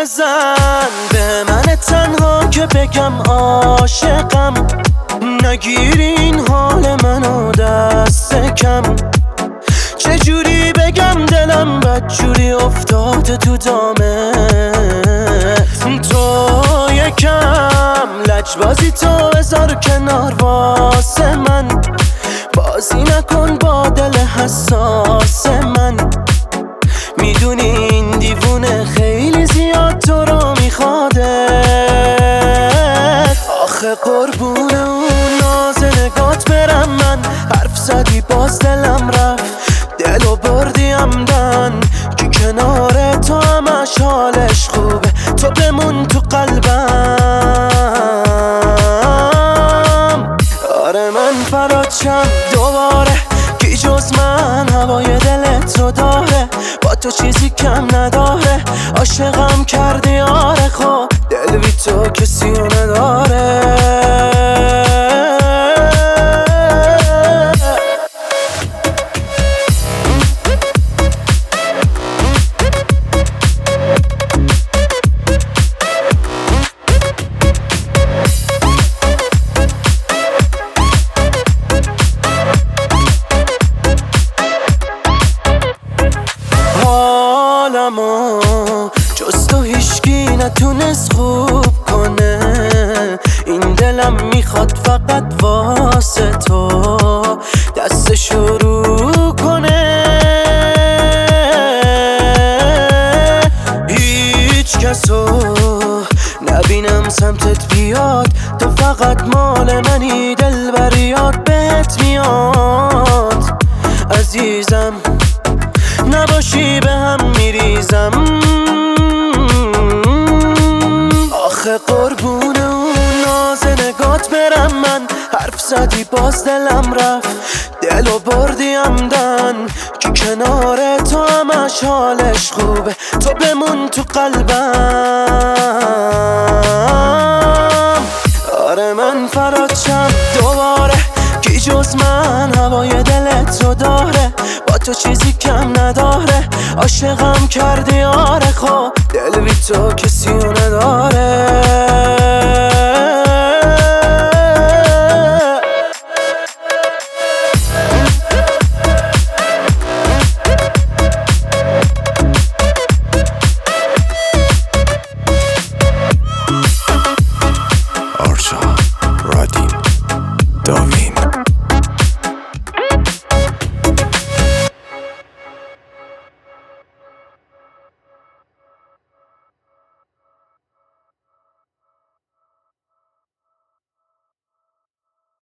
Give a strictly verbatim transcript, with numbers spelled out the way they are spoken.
بزن به من تنها که بگم عاشقم، نگیر این حال منو دست کم. چجوری بگم دلم بدجوری افتاده تو دامت. تو یکم لجبازی تو بذار کنار واسه من، بازی نکن با دل حساس من. میدونی این دیوونه خیلی زیاد تو رو میخواده. آخه قربون اون ناز نگات برم من، حرف زدی باز دلم رفت، دلو بردی عمدن که کنار تو همش حالش خوبه. تو بمون تو قلبم. آره من فراد شم دوباره، کی جز من هوای دلت رو داره. با تو چیزی کم نداره، عاشقم کردی آره. خب دل بی تو کسی رو نداره. حالمو جز تو هیچکی نتونست خوب کنه. این دلم میخواد فقط واسه تو دست شروع کنه. هیچ کسو نبینم سمتت بیاد، تو فقط مال منی. دل بر یاد بهت میاد عزیزم، نباشی به هم میریزم. آخه قربون اون ناز نگات برم من، حرف زدی باز دلم رفت، دلو بردی عمدن که کنار تو همش حالش خوبه. تو بمون تو قلبم. آره من فراد شم دوباره، کی جز من هوای دلت رو داره. با تو چیزی کم نداره، عاشقم کردی آره. خب دل بی تو کسی رو نداره. آرشا رادیم داوین